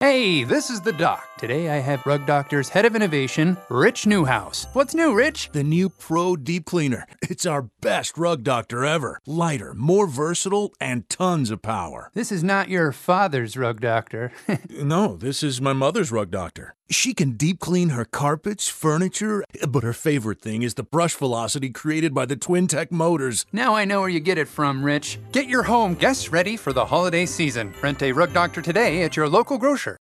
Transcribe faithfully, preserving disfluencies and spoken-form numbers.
Hey, this is the Doc. Today I have Rug Doctor's Head of Innovation, Rich Newhouse. What's new, Rich? The new Pro Deep Cleaner. It's our best Rug Doctor ever. Lighter, more versatile, and tons of power. This is not your father's Rug Doctor. No, this is my mother's Rug Doctor. She can deep clean her carpets, furniture, but her favorite thing is the brush velocity created by the Twin-Tech motors. Now I know where you get it from, Rich. Get your home guests ready for the holiday season. Rent a Rug Doctor today at your local grocer.